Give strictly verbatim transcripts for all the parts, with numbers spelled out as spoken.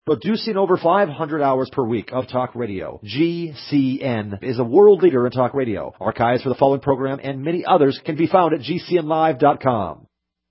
Producing over five hundred hours per week of talk radio, G C N is a world leader in talk radio. Archives for the following program and many others can be found at G C N live dot com.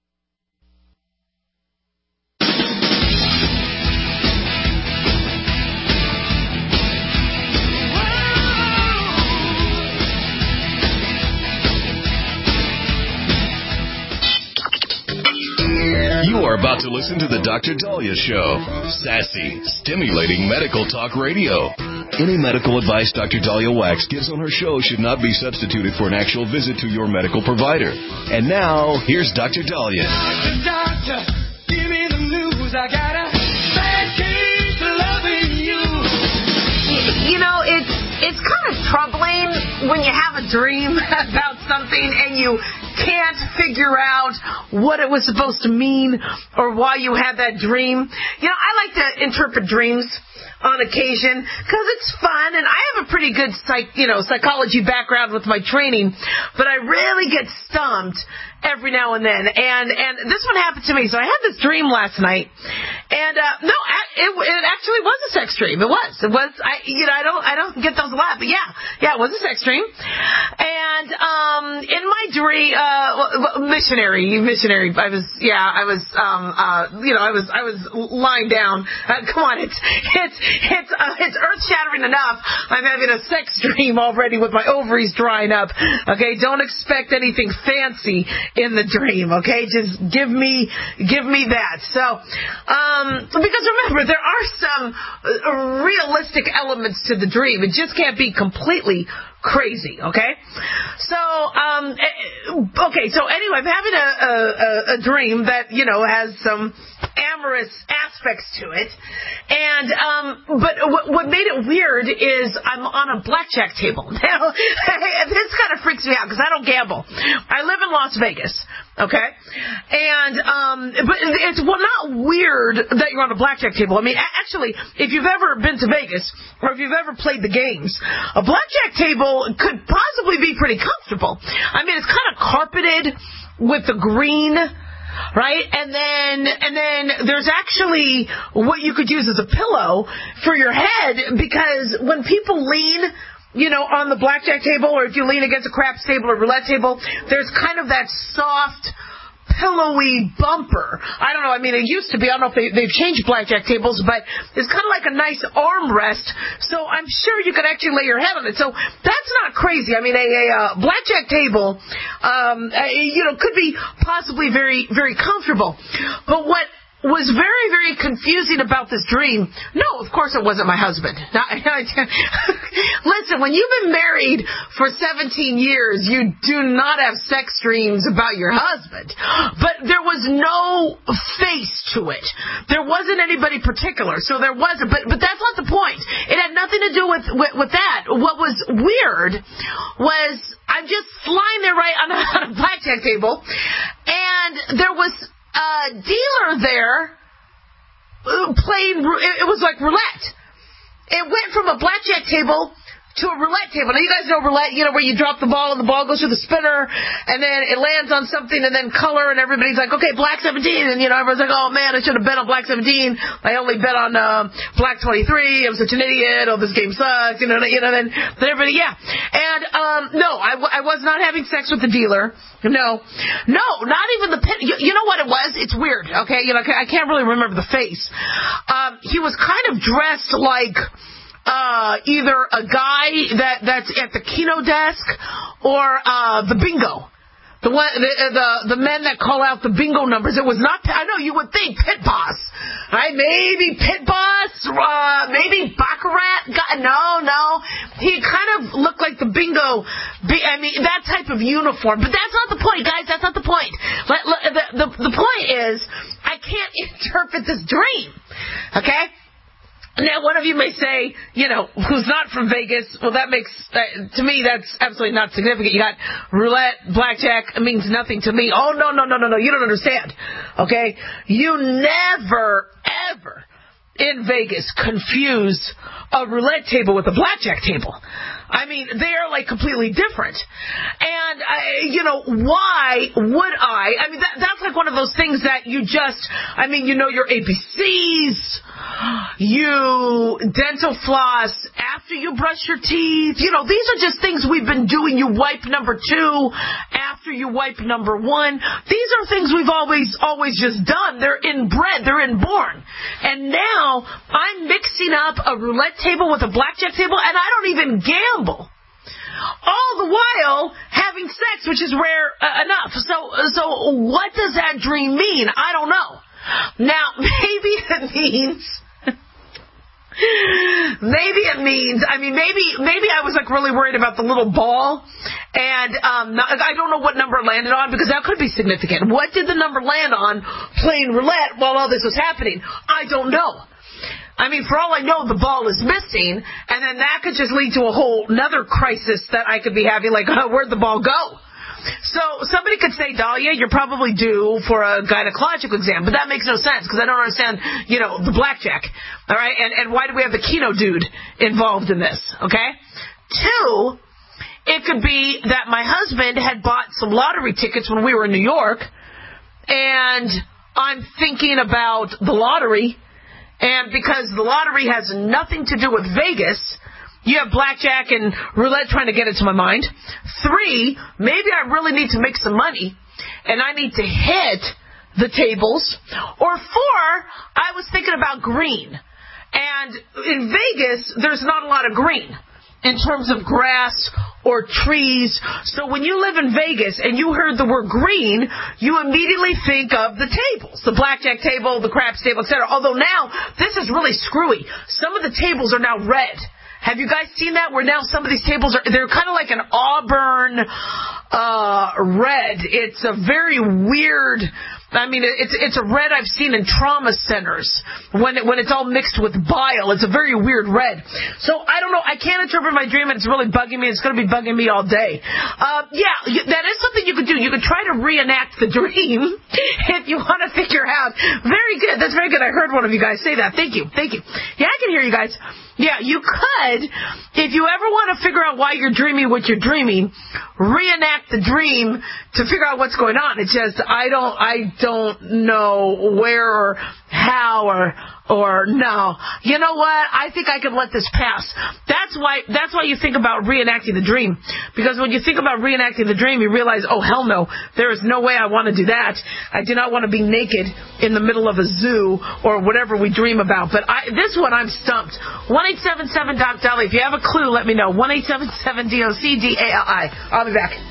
You are about to listen to the Doctor Daliah Show. Sassy, stimulating medical talk radio. Any medical advice Doctor Daliah Wax gives on her show should not be substituted for an actual visit to your medical provider. And now, here's Doctor Daliah. Doctor, doctor, give me the news. I got a bad case of loving you. You know, it's it's kind of troubling when you have a dream about something and you can't figure out what it was supposed to mean or why you had that dream. You know, I like to interpret dreams on occasion because it's fun, and I have a pretty good psych, you know, psychology background with my training, but I really get stumped every now and then, and and this one happened to me. So I had this dream last night, and uh, no, it, it actually was a sex dream. It was, it was. I, you know, I don't, I don't get those a lot, but yeah, yeah, it was a sex dream. And um, in my dream, uh, missionary, missionary. I was, yeah, I was, um, uh, you know, I was, I was lying down. Uh, come on, it's, it's, it's, uh, it's earth shattering enough. I'm having a sex dream already with my ovaries drying up. Okay, don't expect anything fancy in the dream, okay? Just give me, give me that. So, um, because remember, there are some realistic elements to the dream. It just can't be completely crazy, okay? So, um, okay, so anyway, I'm having a, a, a dream that, you know, has some amorous aspects to it. And, um, but what, what made it weird is I'm on a blackjack table. Now, this kind of freaks me out because I don't gamble. I live in Las Vegas, okay? And, um, but it's well, not weird that you're on a blackjack table. I mean, actually, if you've ever been to Vegas or if you've ever played the games, a blackjack table could possibly be pretty comfortable. I mean, it's kind of carpeted with the green, right? And then, and then there's actually what you could use as a pillow for your head, because when people lean, you know, on the blackjack table, or if you lean against a craps table or roulette table, there's kind of that soft, pillowy bumper. I don't know. I mean, it used to be. I don't know if they, they've changed blackjack tables, but it's kind of like a nice armrest. So I'm sure you could actually lay your head on it. So that's not crazy. I mean, a, a uh, blackjack table, um, a, you know, could be possibly very, very comfortable. But what was very, very confusing about this dream, no, of course it wasn't my husband. Listen, when you've been married for seventeen years, you do not have sex dreams about your husband. But there was no face to it. There wasn't anybody particular, so there wasn't. But but that's not the point. It had nothing to do with, with, with that. What was weird was I'm just lying there right on a, on a blackjack table, and there was a dealer there playing. It was like roulette. It went from a blackjack table to a roulette table. Now, you guys know roulette, you know, where you drop the ball and the ball goes through the spinner, and then it lands on something, and then color, and everybody's like, okay, black seventeen, and, you know, everyone's like, oh, man, I should have bet on black seventeen. I only bet on uh, black twenty-three. I'm such an idiot. Oh, this game sucks. You know, you know, then, then everybody, yeah. And, um, no, I, w- I was not having sex with the dealer. No. No, not even the pit. You, you know what it was? It's weird, okay? You know, I can't really remember the face. Um, he was kind of dressed like Uh, either a guy that, that's at the Keno desk or uh, the bingo. The one, the, the the men that call out the bingo numbers. It was not, I know you would think Pit Boss. Right? Maybe Pit Boss, uh, maybe Baccarat. God, no, no. He kind of looked like the bingo, I mean, that type of uniform. But that's not the point, guys. That's not the point. Let, let, the, the, the point is, I can't interpret this dream. Okay? Now, one of you may say, you know, who's not from Vegas, well, that makes, uh, to me, that's absolutely not significant. You got roulette, blackjack, it means nothing to me. Oh, no, no, no, no, no, you don't understand, okay? You never, ever in Vegas confuse a roulette table with a blackjack table. I mean, they're like completely different. And, uh, you know, why would I? I mean, that, that's like one of those things that you just, I mean, you know your A B Cs. You dental floss after you brush your teeth. You know, these are just things we've been doing. You wipe number two after you wipe number one. These are things we've always, always just done. They're inbred. They're inborn. And now I'm mixing up a roulette table with a blackjack table, and I don't even gamble. All the while having sex, which is rare uh, enough. So, so what does that dream mean? I don't know. Now, maybe it means... Maybe it means, I mean, maybe maybe I was, like, really worried about the little ball, and um, I don't know what number it landed on, because that could be significant. What did the number land on playing roulette while all this was happening? I don't know. I mean, for all I know, the ball is missing, and then that could just lead to a whole another crisis that I could be having, like, oh, where'd the ball go? So somebody could say, Dahlia, you're probably due for a gynecological exam, but that makes no sense because I don't understand, you know, the blackjack. All right, and and why do we have the Keno dude involved in this? Okay, two, it could be that my husband had bought some lottery tickets when we were in New York, and I'm thinking about the lottery, and because the lottery has nothing to do with Vegas. You have blackjack and roulette trying to get it to my mind. Three, maybe I really need to make some money, and I need to hit the tables. Or four, I was thinking about green. And in Vegas, there's not a lot of green in terms of grass or trees. So when you live in Vegas and you heard the word green, you immediately think of the tables, the blackjack table, the craps table, et cetera. Although now, this is really screwy. Some of the tables are now red. Have you guys seen that? Where now some of these tables are, they're kind of like an auburn uh, red. It's a very weird, I mean, it's it's a red I've seen in trauma centers when it, when it's all mixed with bile. It's a very weird red. So I don't know. I can't interpret my dream, and it's really bugging me. It's going to be bugging me all day. Uh, yeah, that is something you could do. You could try to reenact the dream if you want to figure out. Very good. That's very good. I heard one of you guys say that. Thank you. Thank you. Yeah, I can hear you guys. Yeah, you could, if you ever want to figure out why you're dreaming what you're dreaming, reenact the dream to figure out what's going on. It's just, I don't, I don't know where or how or, or no. You know what? I think I can let this pass. That's why, that's why you think about reenacting the dream. Because when you think about reenacting the dream, you realize, oh, hell no, there is no way I want to do that. I do not want to be naked in the middle of a zoo or whatever we dream about. But I, this one, I'm stumped. one eight seven seven Doc Dolly. If you have a clue, let me know. one eight seven seven D O C D A L I. I'll be back.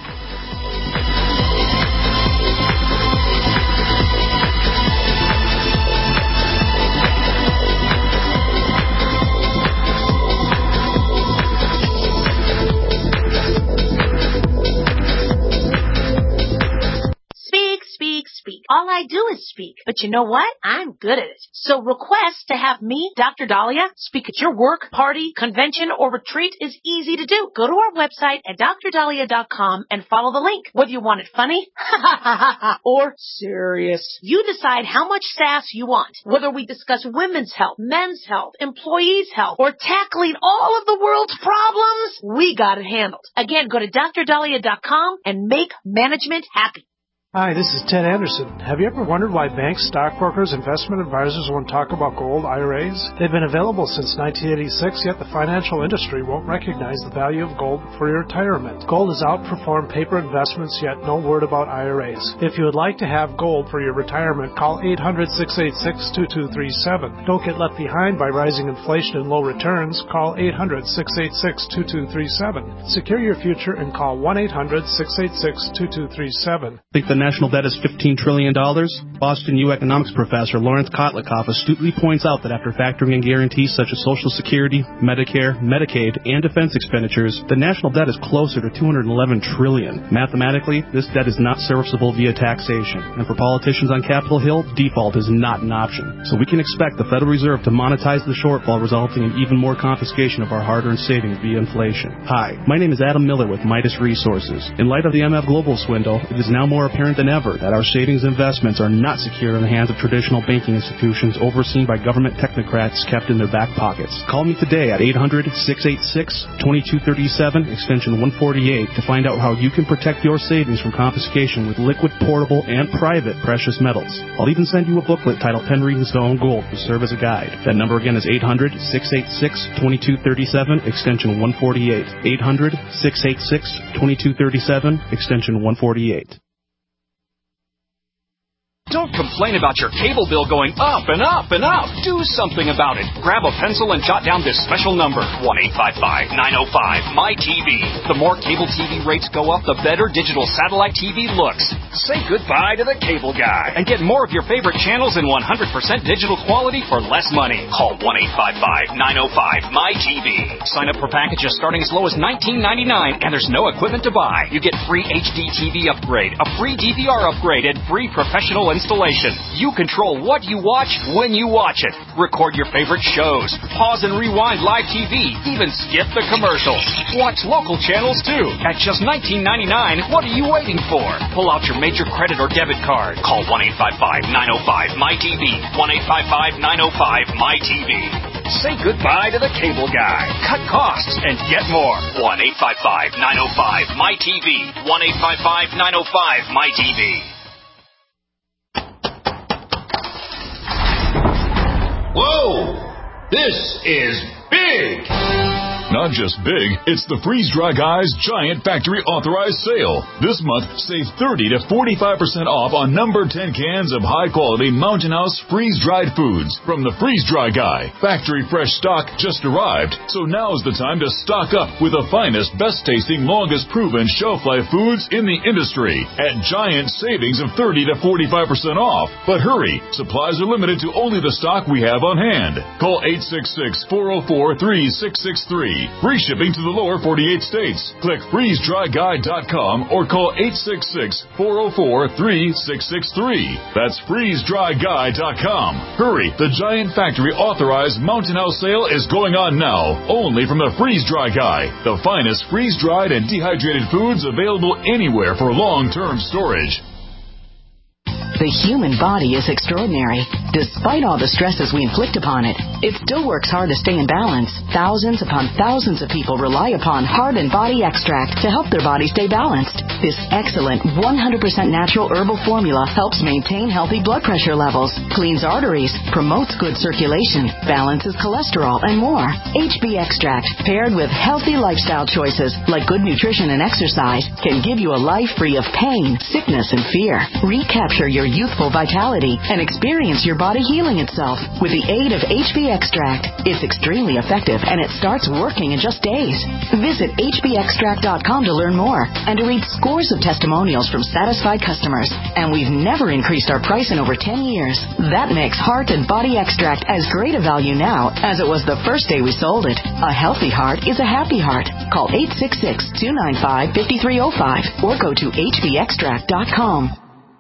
Speak. All I do is speak. But you know what? I'm good at it. So request to have me, Doctor Dahlia, speak at your work, party, convention, or retreat is easy to do. Go to our website at dr dahlia dot com and follow the link. Whether you want it funny or serious, you decide how much sass you want. Whether we discuss women's health, men's health, employees' health, or tackling all of the world's problems, we got it handled. Again, go to dr dahlia dot com and make management happy. Hi, this is Ted Anderson. Have you ever wondered why banks, stockbrokers, investment advisors won't talk about gold I R As? They've been available since nineteen eighty-six, yet the financial industry won't recognize the value of gold for your retirement. Gold has outperformed paper investments, yet no word about I R As. If you would like to have gold for your retirement, call eight hundred, six eight six, two two three seven. Don't get left behind by rising inflation and low returns. Call eight hundred, six eight six, two two three seven. Secure your future and call one eight hundred, six eight six, two two three seven. Think the national debt is fifteen trillion dollars? Boston U economics professor Lawrence Kotlikoff astutely points out that after factoring in guarantees such as Social Security, Medicare, Medicaid, and defense expenditures, the national debt is closer to two hundred eleven trillion dollars. Mathematically, this debt is not serviceable via taxation, and for politicians on Capitol Hill, default is not an option. So we can expect the Federal Reserve to monetize the shortfall, resulting in even more confiscation of our hard-earned savings via inflation. Hi, my name is Adam Miller with Midas Resources. In light of the M F Global swindle, it is now more apparent concerned than ever that our savings investments are not secure in the hands of traditional banking institutions overseen by government technocrats kept in their back pockets. Call me today at eight hundred, six eight six, two two three seven, extension one forty-eight, to find out how you can protect your savings from confiscation with liquid, portable, and private precious metals. I'll even send you a booklet titled Pen Reading Stone Gold to serve as a guide. That number again is eight hundred, six eight six, two two three seven, extension one forty-eight. eight hundred, six eight six, two two three seven, extension one forty-eight. Don't complain about your cable bill going up and up and up. Do something about it. Grab a pencil and jot down this special number, one eight five five, nine oh five, M Y T V. The more cable T V rates go up, the better digital satellite T V looks. Say goodbye to the cable guy and get more of your favorite channels in one hundred percent digital quality for less money. Call one eight five five, nine oh five, M Y T V. Sign up for packages starting as low as nineteen ninety-nine, and there's no equipment to buy. You get free H D T V upgrade, a free D V R upgrade, and free professional installation. You control what you watch when you watch it. Record your favorite shows. Pause and rewind live T V. Even skip the commercials. Watch local channels too. At just nineteen ninety-nine, what are you waiting for? Pull out your major credit or debit card. Call one eight five five, nine oh five, M Y T V. one eight five five, nine oh five, M Y T V. Say goodbye to the cable guy. Cut costs and get more. one eight five five, nine oh five, M Y T V. one eight five five, nine oh five, M Y T V. Whoa! This is big! Not just big, it's the Freeze Dry Guy's Giant Factory Authorized Sale. This month, save thirty to forty-five percent off on number ten cans of high-quality Mountain House freeze-dried foods from the Freeze Dry Guy. Factory fresh stock just arrived, so now's the time to stock up with the finest, best-tasting, longest-proven shelf-life foods in the industry at giant savings of thirty to forty-five percent off. But hurry, supplies are limited to only the stock we have on hand. Call eight six six, four oh four, three six six three. Free shipping to the lower forty-eight states. Click freeze dry guy dot com or call eight six six, four oh four, three six six three. That's freeze dry guy dot com. Hurry, the Giant Factory Authorized Mountain House Sale is going on now, only from the Freeze Dry Guy, the finest freeze-dried and dehydrated foods available anywhere for long-term storage. The human body is extraordinary. Despite all the stresses we inflict upon it, it still works hard to stay in balance. Thousands upon thousands of people rely upon Heart and Body Extract to help their body stay balanced. This excellent one hundred percent natural herbal formula helps maintain healthy blood pressure levels, cleans arteries, promotes good circulation, balances cholesterol, and more. H B Extract, paired with healthy lifestyle choices like good nutrition and exercise, can give you a life free of pain, sickness, and fear. Recapture your youthful vitality and experience your body healing itself with the aid of H B Extract. It's extremely effective and it starts working in just days. Visit H B extract dot com to learn more and to read scores of testimonials from satisfied customers. And we've never increased our price in over ten years. That makes Heart and Body Extract as great a value now as it was the first day we sold it. A healthy heart is a happy heart. Call eight six six, two nine five, five three oh five or go to H B extract dot com.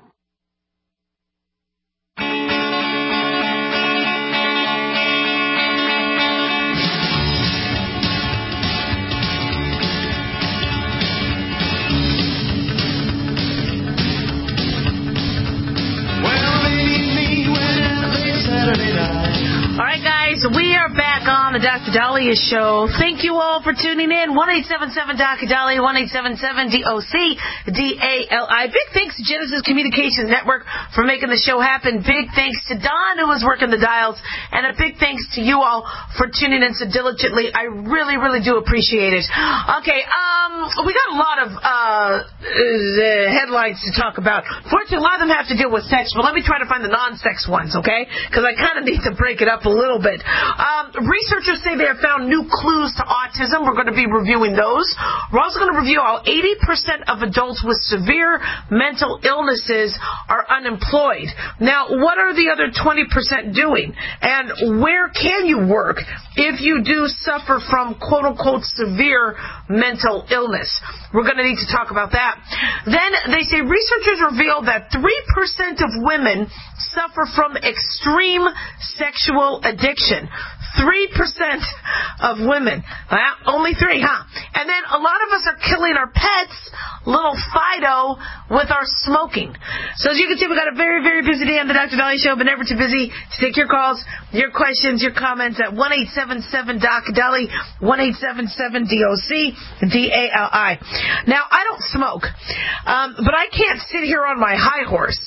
We are back on the Doctor Dahlia Show. Thank you all for tuning in. one eight seven seven D O C Dahlia, one eight seven seven D O C D A L I. Big thanks to Genesis Communications Network for making the show happen. Big thanks to Don, who was working the dials. And a big thanks to you all for tuning in so diligently. I really, really do appreciate it. Okay, um, we got a lot of uh, uh, headlines to talk about. Fortunately, a lot of them have to deal with sex, but let me try to find the non-sex ones, okay? Because I kind of need to break it up a little bit. Um, researchers say they have found new clues to autism. We're going to be reviewing those. We're also going to review how eighty percent of adults with severe mental illnesses are unemployed. Now, what are the other twenty percent doing? And where can you work if you do suffer from quote-unquote severe mental illness? We're going to need to talk about that. Then they say researchers reveal that three percent of women suffer from extreme sexual addiction. three percent of women. Well, only three, huh? And then a lot of us are killing our pets little Fido with our smoking. So as you can see, we got a very, very busy day on the Doctor Dahlia Show, but never too busy to take your calls, your questions, your comments at one eight seven seven doc Dali, one eight seven seven D O C D A L I. Now, I don't smoke, um, but I can't sit here on my high horse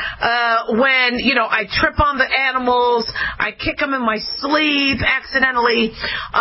uh, when, you know, I trip on the animals, I kick them in my sleep accidentally,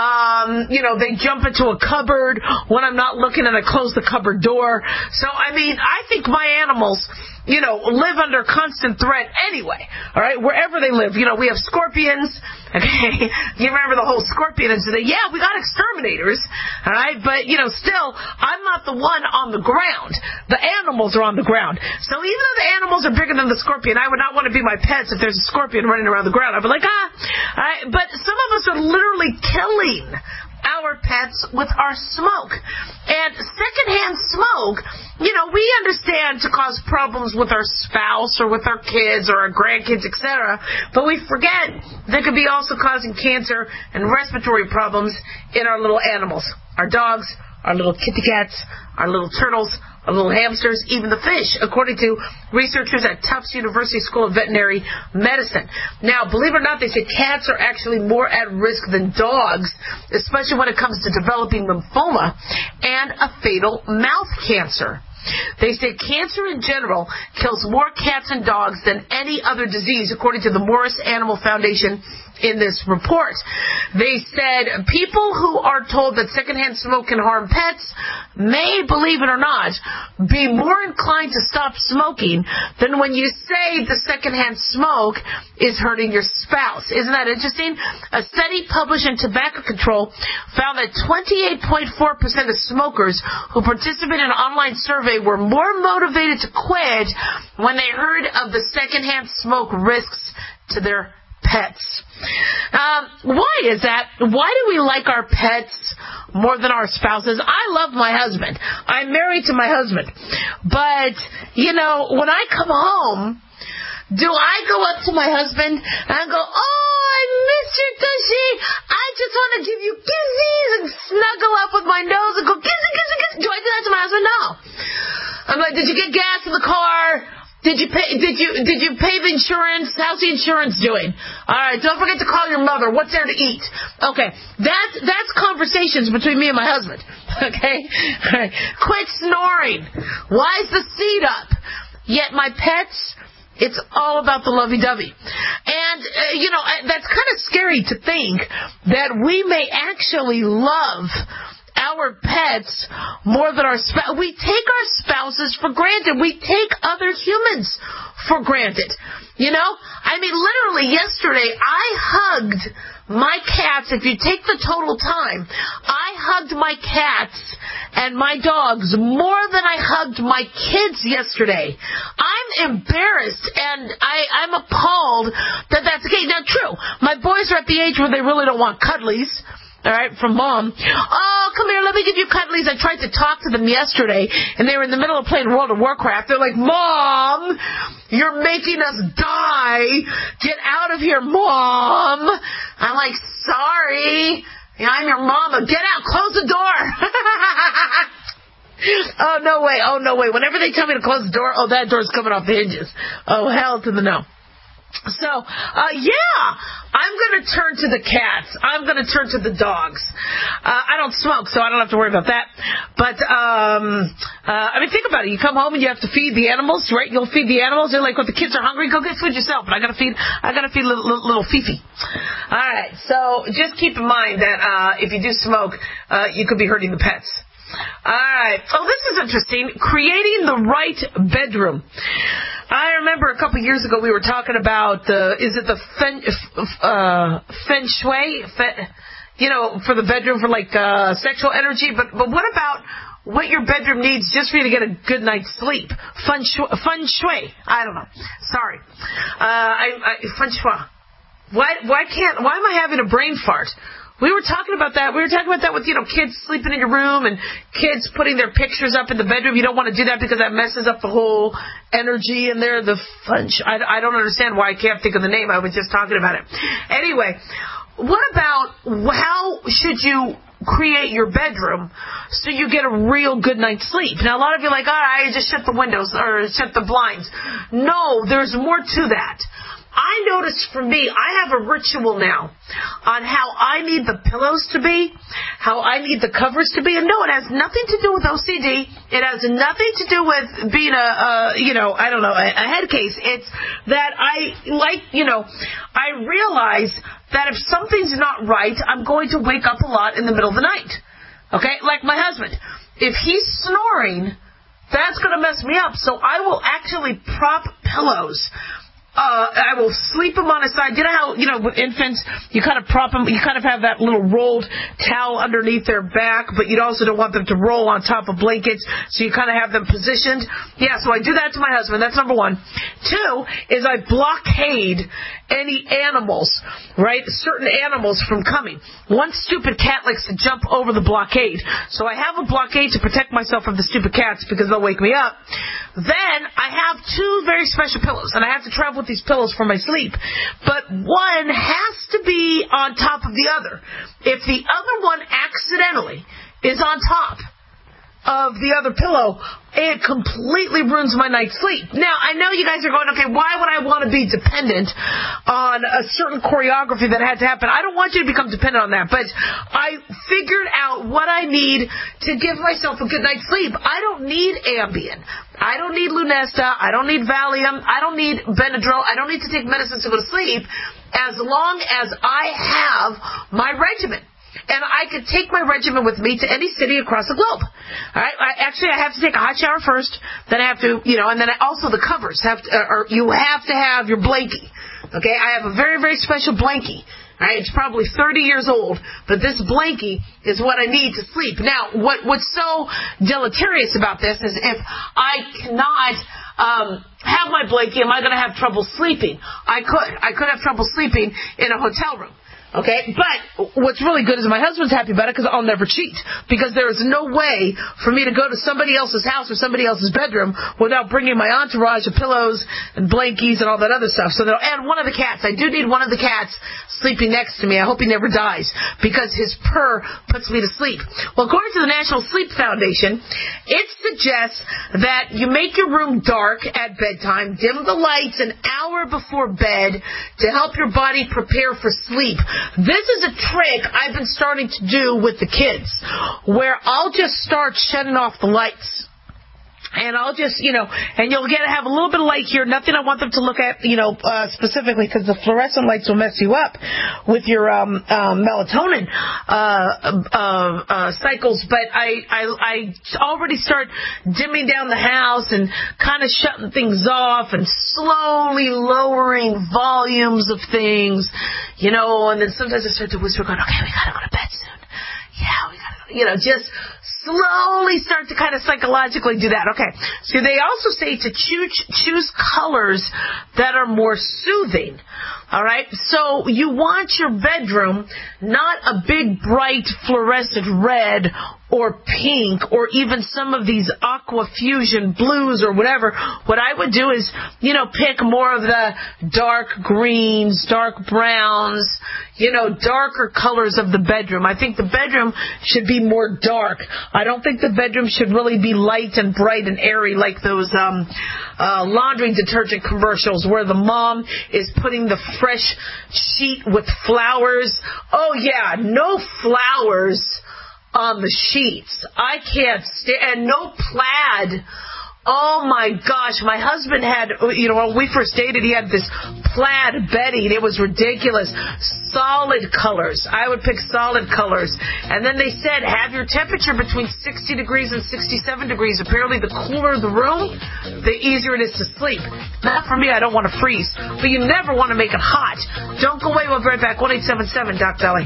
um, you know, they jump into a cupboard when I'm not looking and I close the cupboard door. So, I mean, I think my animals, you know, live under constant threat anyway, all right, wherever they live. You know, we have scorpions, okay? You remember the whole scorpion incident? Yeah, we got exterminators, all right? But, you know, still, I'm not the one on the ground. The animals are on the ground. So even though the animals are bigger than the scorpion, I would not want to be my pets if there's a scorpion running around the ground. I'd be like, ah, all right? But some of us are literally killing our pets with our smoke. And secondhand smoke, you know, we understand to cause problems with our spouse or with our kids or our grandkids, et cetera. But we forget that could be also causing cancer and respiratory problems in our little animals, our dogs, our little kitty cats, our little turtles, our little hamsters, even the fish, according to researchers at Tufts University School of Veterinary Medicine. Now, believe it or not, they say cats are actually more at risk than dogs, especially when it comes to developing lymphoma and a fatal mouth cancer. They say cancer in general kills more cats and dogs than any other disease, according to the Morris Animal Foundation in this report. They said people who are told that secondhand smoke can harm pets may, believe it or not, be more inclined to stop smoking than when you say the secondhand smoke is hurting your spouse. Isn't that interesting? A study published in Tobacco Control found that twenty-eight point four percent of smokers who participated in an online survey were more motivated to quit when they heard of the secondhand smoke risks to their pets. Um, why is that? Why do we like our pets more than our spouses? I love my husband. I'm married to my husband. But, you know, when I come home, do I go up to my husband and go, oh, I miss your tushy. I just want to give you kisses and snuggle up with my nose and go, kissy, kissy, kissy. Do I do that to my husband? No. I'm like, did you get gas in the car? Did you pay, did you, did you pay the insurance? How's the insurance doing? Alright, don't forget to call your mother. What's there to eat? Okay. That's, that's conversations between me and my husband. Okay? Alright. Quit snoring. Why is the seat up? Yet my pets, it's all about the lovey-dovey. And, uh, you know, that's kind of scary to think that we may actually love our pets more than our spouse. We take our spouses for granted. We take other humans for granted. You know? I mean, literally yesterday, I hugged my cats. If you take the total time, I hugged my cats and my dogs more than I hugged my kids yesterday. I'm embarrassed and I, I'm appalled that that's the case. Now, true, my boys are at the age where they really don't want cuddlies. All right, from mom. Oh, come here, let me give you cuddlies. I tried to talk to them yesterday, and they were in the middle of playing World of Warcraft. They're like, Mom, you're making us die. Get out of here, Mom. I'm like, sorry. I'm your mama. Get out. Close the door. Oh, no way. Oh, no way. Whenever they tell me to close the door, oh, that door's coming off the hinges. Oh, hell to the no. So, uh, yeah, I'm going to turn to the cats. I'm going to turn to the dogs. Uh, I don't smoke, so I don't have to worry about that. But, um, uh, I mean, think about it. You come home and you have to feed the animals, right? You'll feed the animals. They're like, when the kids are hungry, go get food yourself. But I got to feed, I got to feed little, little, little Fifi. All right. So just keep in mind that, uh, if you do smoke, uh, you could be hurting the pets. All right. Oh, this is interesting. Creating the right bedroom. I remember a couple years ago we were talking about the, is it the fen, uh, feng shui, fe, you know, for the bedroom for like uh, sexual energy. But but what about what your bedroom needs just for you to get a good night's sleep? Feng shui. Feng shui. I don't know. Sorry. Uh, I, I, feng shui. Why why can't? Why am I having a brain fart? We were talking about that. We were talking about that with, you know, kids sleeping in your room and kids putting their pictures up in the bedroom. You don't want to do that because that messes up the whole energy in there. The fun. I, I don't understand why I can't think of the name. I was just talking about it. Anyway, what about how should you create your bedroom so you get a real good night's sleep. Now, a lot of you are like, all right, I just shut the windows or shut the blinds. No, there's more to that. I notice for me, I have a ritual now on how I need the pillows to be, how I need the covers to be. And no, it has nothing to do with O C D. It has nothing to do with being a, a you know, I don't know, a, a head case. It's that I like, you know, I realize that if something's not right, I'm going to wake up a lot in the middle of the night. Okay? Like my husband. If he's snoring, that's going to mess me up. So I will actually prop pillows. Uh, I will sleep them on his side. You know how, you know, with infants, you kind of prop them, you kind of have that little rolled towel underneath their back, but you also don't want them to roll on top of blankets, so you kind of have them positioned. Yeah, so I do that to my husband. That's number one. Two is I blockade any animals, right, certain animals from coming. One stupid cat likes to jump over the blockade, so I have a blockade to protect myself from the stupid cats because they'll wake me up. Then I have two very special pillows, and I have to travel with these pillows for my sleep. But one has to be on top of the other. If the other one accidentally is on top of the other pillow, it completely ruins my night's sleep. Now, I know you guys are going, okay, why would I want to be dependent on a certain choreography that had to happen? I don't want you to become dependent on that, but I figured out what I need to give myself a good night's sleep. I don't need Ambien. I don't need Lunesta. I don't need Valium. I don't need Benadryl. I don't need to take medicines to go to sleep as long as I have my regimen. And I could take my regimen with me to any city across the globe. All right? I, actually, I have to take a hot shower first. Then I have to, you know, and then I, also the covers have to, uh, or you have to have your blankie. Okay? I have a very, very special blankie. All right? It's probably thirty years old, but this blankie is what I need to sleep. Now, what what's so deleterious about this is if I cannot um, have my blankie, am I going to have trouble sleeping? I could. I could have trouble sleeping in a hotel room. Okay, but what's really good is my husband's happy about it because I'll never cheat. Because there is no way for me to go to somebody else's house or somebody else's bedroom without bringing my entourage of pillows and blankies and all that other stuff. So, and one of the cats. I do need one of the cats sleeping next to me. I hope he never dies because his purr puts me to sleep. Well, according to the National Sleep Foundation, it suggests that you make your room dark at bedtime, dim the lights an hour before bed to help your body prepare for sleep. This is a trick I've been starting to do with the kids, where I'll just start shutting off the lights. And I'll just, you know, and you'll get have a little bit of light here. Nothing I want them to look at, you know, uh, specifically because the fluorescent lights will mess you up with your um, um, melatonin uh, uh, uh, cycles. But I, I, I already start dimming down the house and kind of shutting things off and slowly lowering volumes of things, you know. And then sometimes I start to whisper, going, "Okay, we gotta go to bed soon. Yeah, we gotta go," you know, just slowly start to kind of psychologically do that. Okay. So they also say to choose, choose colors that are more soothing. All right. So you want your bedroom not a big, bright, fluorescent red or pink or even some of these aqua fusion blues or whatever. What I would do is, you know, pick more of the dark greens, dark browns, you know, darker colors of the bedroom. I think the bedroom should be more dark. I don't think the bedroom should really be light and bright and airy like those um, uh, laundry detergent commercials where the mom is putting the fresh sheet with flowers. Oh, yeah, no flowers on the sheets. I can't stand, and no plaid. Oh my gosh, my husband had, you know, when we first dated, he had this plaid bedding. It was ridiculous. Solid colors. I would pick solid colors. And then they said, have your temperature between sixty degrees and sixty-seven degrees. Apparently, the cooler the room, the easier it is to sleep. Not for me, I don't want to freeze. But you never want to make it hot. Don't go away, we'll be right back. one eight seven seven, Doc Dolly.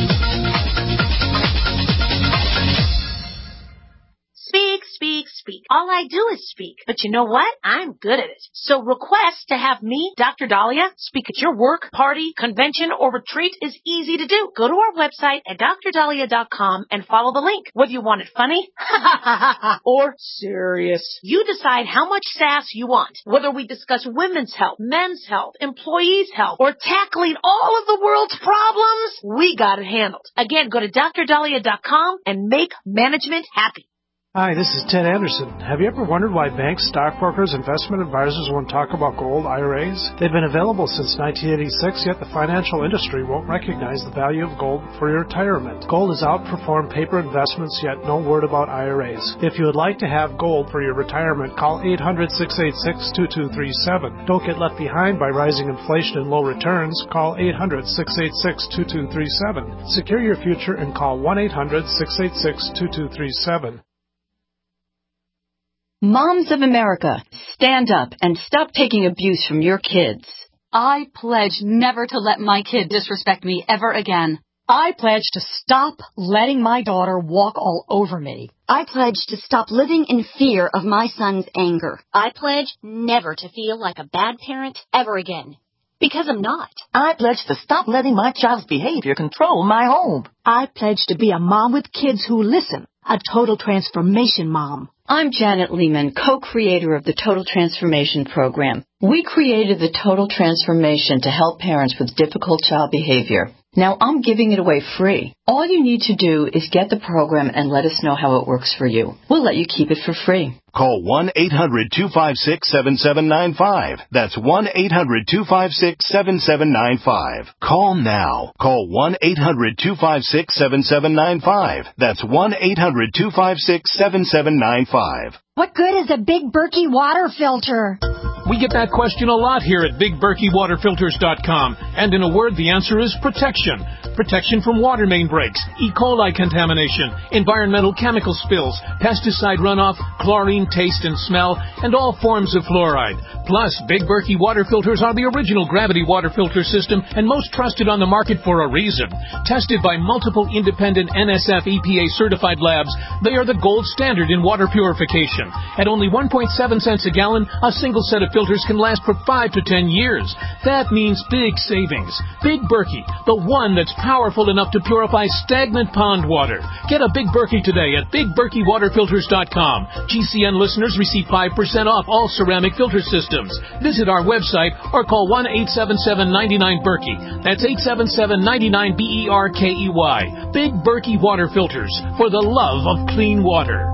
Speak, speak, speak. All I do is speak. But you know what? I'm good at it. So request to have me, Doctor Dahlia, speak at your work, party, convention, or retreat is easy to do. Go to our website at d r dahlia dot com and follow the link. Whether you want it funny or serious, you decide how much sass you want. Whether we discuss women's health, men's health, employees' health, or tackling all of the world's problems, we got it handled. Again, go to d r dahlia dot com and make management happy. Hi, this is Ted Anderson. Have you ever wondered why banks, stockbrokers, investment advisors won't talk about gold I R As? They've been available since nineteen eighty-six, yet the financial industry won't recognize the value of gold for your retirement. Gold has outperformed paper investments, yet no word about I R As. If you would like to have gold for your retirement, call eight hundred, six eight six, two two three seven. Don't get left behind by rising inflation and low returns. Call eight hundred, six eight six, two two three seven. Secure your future and call one eight hundred, six eight six, two two three seven. Moms of America, stand up and stop taking abuse from your kids. I pledge never to let my kid disrespect me ever again. I pledge to stop letting my daughter walk all over me. I pledge to stop living in fear of my son's anger. I pledge never to feel like a bad parent ever again. Because I'm not. I pledge to stop letting my child's behavior control my home. I pledge to be a mom with kids who listen. A total transformation mom. I'm Janet Lehman, co-creator of the Total Transformation Program. We created the Total Transformation to help parents with difficult child behavior. Now I'm giving it away free. All you need to do is get the program and let us know how it works for you. We'll let you keep it for free. Call one eight hundred, two five six, seven seven nine five. That's one eight hundred, two five six, seven seven nine five. Call now. Call one eight hundred, two five six, seven seven nine five. That's one eight hundred, two five six, seven seven nine five. What good is a Big Berkey water filter? We get that question a lot here at big berkey water filters dot com. And in a word, the answer is protection. Protection from water main breaks, E. coli contamination, environmental chemical spills, pesticide runoff, chlorine, taste and smell, and all forms of fluoride. Plus, Big Berkey water filters are the original gravity water filter system and most trusted on the market for a reason. Tested by multiple independent N S F E P A certified labs, they are the gold standard in water purification. At only one point seven cents a gallon, a single set of filters can last for five to ten years. That means big savings. Big Berkey, the one that's powerful enough to purify stagnant pond water. Get a Big Berkey today at big berkey water filters dot com. G C N listeners receive five percent off all ceramic filter systems. Visit our website or call one eight seven seven, nine nine, Berkey. That's eight seven seven, nine nine, B E R K E Y. Big Berkey Water Filters, for the love of clean water.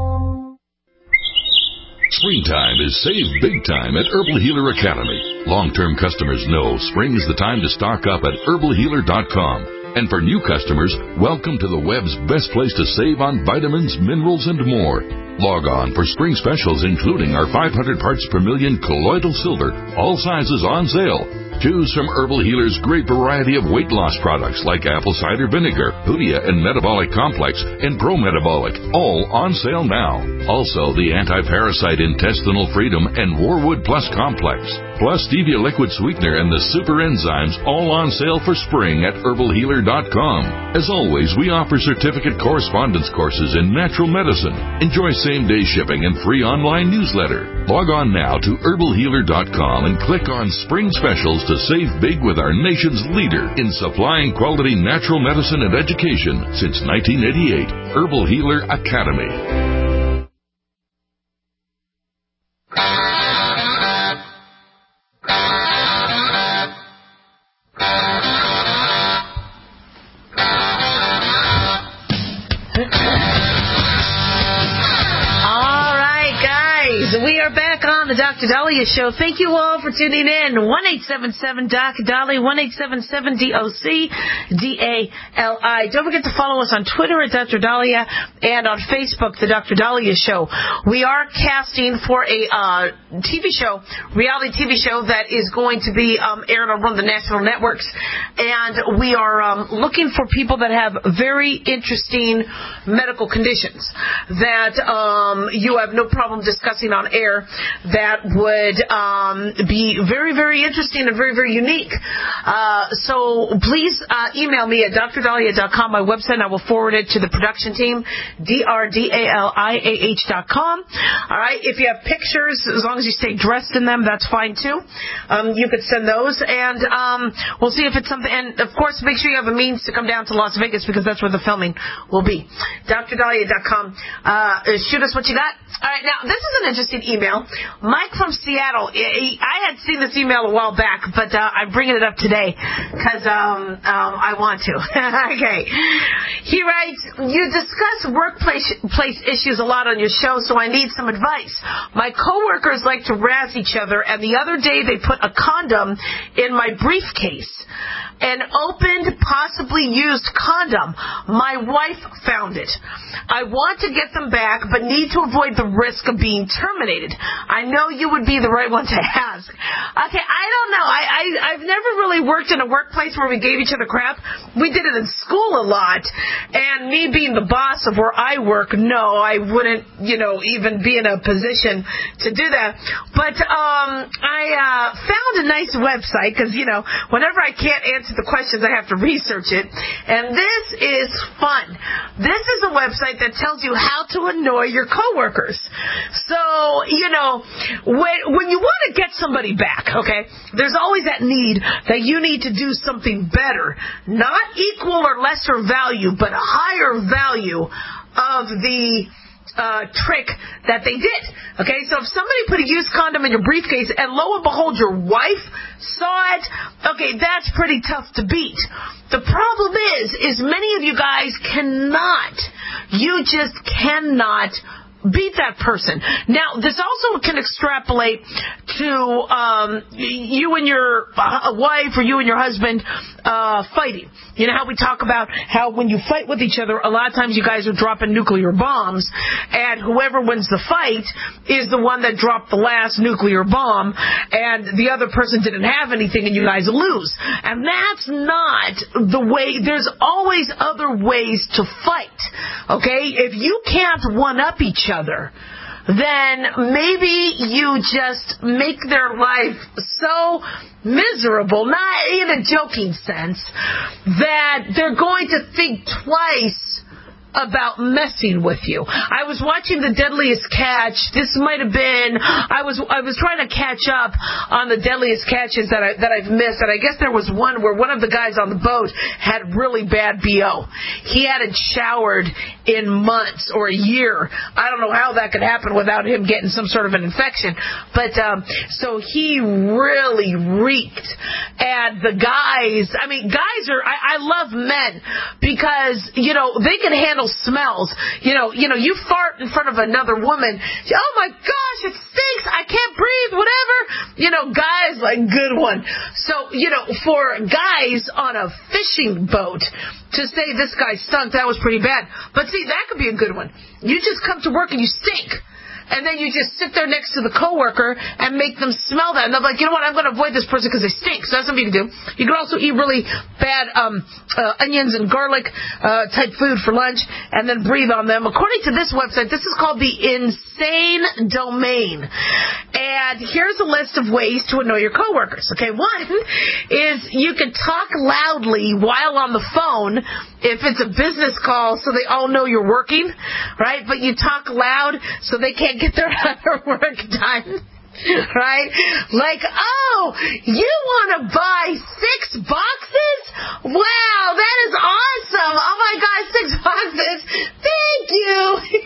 Springtime is save big time at Herbal Healer Academy. Long-term customers know spring is the time to stock up at herbal healer dot com. And for new customers, welcome to the web's best place to save on vitamins, minerals, and more. Log on for spring specials including our five hundred parts per million colloidal silver, all sizes on sale. Choose from Herbal Healer's great variety of weight loss products like apple cider vinegar, Hoodia and Metabolic Complex, and Pro Metabolic, all on sale now. Also, the Anti-Parasite Intestinal Freedom and Warwood Plus Complex, plus Stevia Liquid Sweetener and the Super Enzymes, all on sale for spring at herbal healer dot com. As always, we offer certificate correspondence courses in natural medicine. Enjoy same-day shipping and free online newsletter. Log on now to herbal healer dot com and click on Spring Specials to save big with our nation's leader in supplying quality natural medicine and education since nineteen eighty-eight, Herbal Healer Academy. The Doctor Dahlia Show. Thank you all for tuning in. one eight seven seven, D O C, Dahlia, one eight seven seven, D O C, D A L I. Don't forget to follow us on Twitter at Doctor Dahlia and on Facebook, The Doctor Dahlia Show. We are casting for a uh, T V show, reality T V show that is going to be um, aired on one of the national networks. And we are um, looking for people that have very interesting medical conditions that um, you have no problem discussing on air, that would um, be very, very interesting and very, very unique. Uh, so please uh, email me at d r dalia dot com, my website, and I will forward it to the production team, D R D A L I A H dot com. All right, if you have pictures, as long as you stay dressed in them, that's fine too. Um, you could send those, and um, we'll see if it's something. And of course, make sure you have a means to come down to Las Vegas, because that's where the filming will be. d r dalia dot com. Uh, shoot us what you got. All right, now this is an interesting email. Mike from Seattle. I had seen this email a while back, but uh, I'm bringing it up today because um, um, I want to. Okay. He writes, you discuss workplace place issues a lot on your show, so I need some advice. My coworkers like to razz each other, and the other day they put a condom in my briefcase. An opened, possibly used condom. My wife found it. I want to get them back, but need to avoid the risk of being terminated. I know you would be the right one to ask. Okay, I don't know. I, I, I've never really worked in a workplace where we gave each other crap. We did it in school a lot. And me being the boss of where I work, no, I wouldn't, you know, even be in a position to do that. But um, I uh, found a nice website because, you know, whenever I can't answer the questions, I have to research it. And this is fun. This is a website that tells you how to annoy your coworkers. So, you know, when, when you want to get somebody back, okay, there's always that need that you need to do something better. Not equal or lesser value, but higher value of the Uh, trick that they did. Okay, so if somebody put a used condom in your briefcase and lo and behold your wife saw it, okay, that's pretty tough to beat. The problem is, is many of you guys cannot, you just cannot beat that person. Now, this also can extrapolate to um, you and your uh, wife or you and your husband uh, fighting. You know how we talk about how when you fight with each other, a lot of times you guys are dropping nuclear bombs, and whoever wins the fight is the one that dropped the last nuclear bomb, and the other person didn't have anything, and you guys lose. And that's not the way. There's always other ways to fight. Okay? If you can't one-up each other, then maybe you just make their life so miserable, not in a joking sense, that they're going to think twice about messing with you. I was watching The Deadliest Catch. This might have been, I was I was trying to catch up on the Deadliest Catches that, I, that I've missed, and I guess there was one where one of the guys on the boat had really bad B O. He hadn't showered in months or a year. I don't know how that could happen without him getting some sort of an infection. But, um, so he really reeked. And the guys, I mean, guys are, I, I love men because, you know, they can handle smells. You know, you know, you fart in front of another woman. Oh my gosh, it stinks. I can't breathe, whatever. You know, guys, like, good one. So, you know, for guys on a fishing boat to say this guy stunk, that was pretty bad. But see, that could be a good one. You just come to work and you stink. And then you just sit there next to the coworker and make them smell that. And they're like, you know what, I'm going to avoid this person because they stink. So that's something you can do. You can also eat really bad um, uh, onions and garlic uh, type food for lunch and then breathe on them. According to this website, this is called the Insane Domain. And here's a list of ways to annoy your coworkers. Okay, one is you can talk loudly while on the phone if it's a business call so they all know you're working, right? But you talk loud so they can't get their other work done, right? Like, oh, you want to buy six boxes? Wow, that is awesome. Oh my gosh, six boxes. Thank you.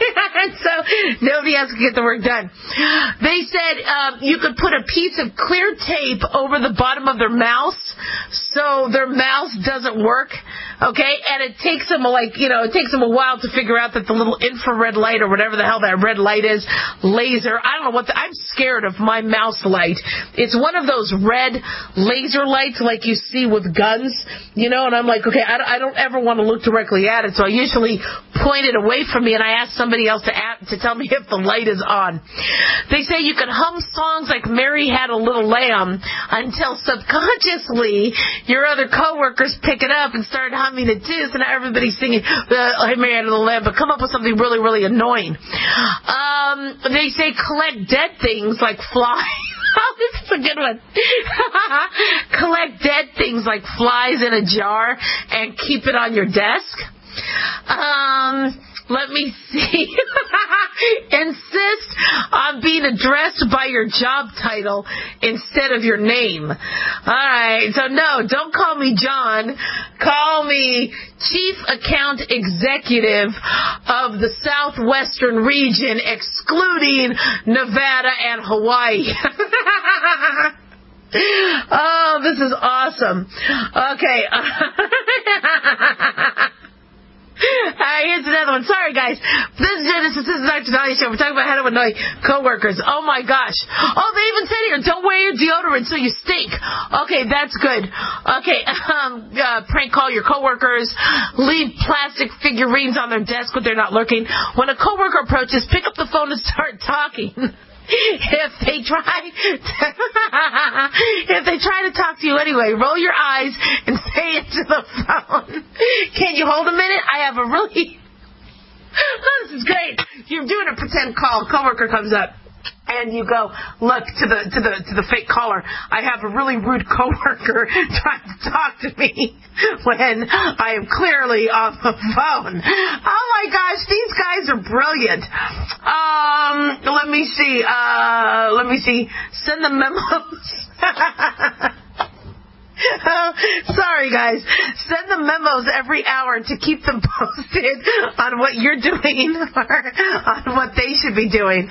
So nobody else can get the work done. They said um, you could put a piece of clear tape over the bottom of their mouse so their mouse doesn't work. Okay, and it takes them like, you know, it takes them a while to figure out that the little infrared light or whatever the hell that red light is, laser, I don't know what, the, I'm scared of my mouse light. It's one of those red laser lights like you see with guns, you know, and I'm like, okay, I don't, I don't ever want to look directly at it, so I usually point it away from me and I ask somebody else to add, to tell me if the light is on. They say you can hum songs like Mary Had a Little Lamb until subconsciously your other coworkers pick it up and start humming humming it too, so now everybody's singing the Hey Mary Had a Little Lamb, but come up with something really, really annoying. Um, they say collect dead things like flies. Oh, this is a good one. Collect dead things like flies in a jar and keep it on your desk. Um, let me see. Insist on being addressed by your job title instead of your name. All right. So, no, don't call me John. Call me Chief Account Executive of the Southwestern region, excluding Nevada and Hawaii. Oh, this is awesome. Okay. Alright, here's another one. Sorry, guys. This is Genesis. This is Doctor Dahlia Show. We're talking about how to annoy coworkers. Oh, my gosh. Oh, they even said here, don't wear your deodorant so you stink. Okay, that's good. Okay, um, uh, prank call your coworkers. Leave plastic figurines on their desk when they're not lurking. When a coworker approaches, pick up the phone and start talking. If they try to, if they try to talk to you anyway, roll your eyes and say it to the phone. Can you hold a minute? I have a really, oh, this is great. You're doing a pretend call. Coworker comes up. And you go, look, to the to the to the fake caller, I have a really rude coworker trying to talk to me when I am clearly on the phone. Oh my gosh, these guys are brilliant. Um, let me see. Uh, let me see. Send the memos. Oh, sorry, guys. Send them memos every hour to keep them posted on what you're doing or on what they should be doing.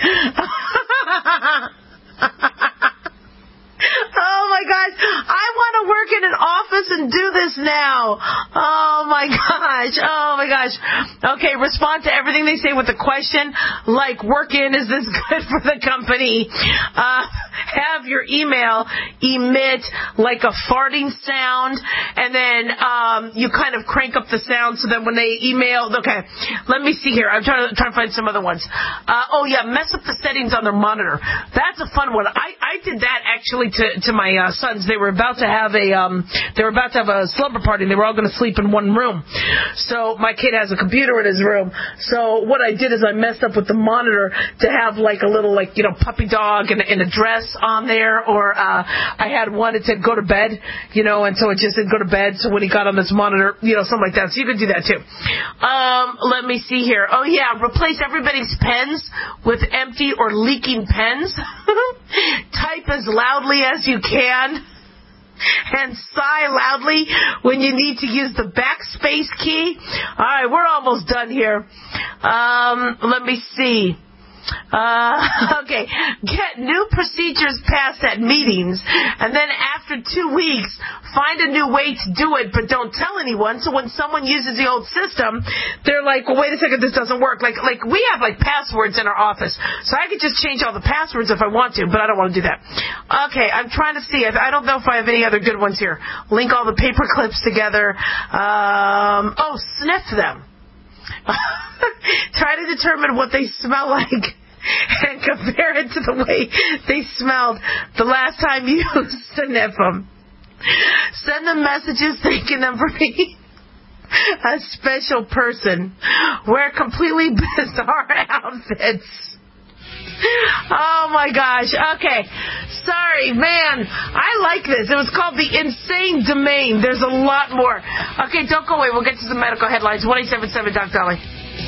Oh, my gosh. I want to work in an office and do this now. Oh, my gosh. Oh, my gosh. Okay, respond to everything they say with a question, like, work in, is this good for the company? Uh, have your email emit, like, a farting sound, and then um, you kind of crank up the sound so that when they email, okay, let me see here. I'm trying to, trying to find some other ones. Uh, oh, yeah, mess up the settings on their monitor. That's a fun one. I, I did that, actually, to, to my uh, sons. They were about to have a um, they were about to have a slumber party, and they were all going to sleep in one room. So my kid has a computer in his room. So what I did is I messed up with the monitor to have like a little like you know puppy dog and, and a dress on there, or uh, I had one that said go to bed, you know, and so it just said go to bed. So when he got on this monitor, you know, something like that. So you could do that too. Um, let me see here. Oh yeah, replace everybody's pens with empty or leaking pens. Type as loudly as you can and sigh loudly when you need to use the backspace key. All right, we're almost done here. Um, let me see. Uh, okay, get new procedures passed at meetings, and then after two weeks, find a new way to do it, but don't tell anyone. So when someone uses the old system, they're like, well, wait a second, this doesn't work. Like, like we have like passwords in our office, so I could just change all the passwords if I want to, but I don't want to do that. Okay, I'm trying to see. I don't know if I have any other good ones here. Link all the paper clips together. Um, oh, sniff them. Try to determine what they smell like and compare it to the way they smelled the last time you sniff them. Send them messages thanking them for being a special person. Wear completely bizarre outfits. Oh my gosh. Okay. Sorry, man. I like this. It was called The Insane Domain. There's a lot more. Okay, don't go away. We'll get to some medical headlines. one eight seven seven Doc Dolly.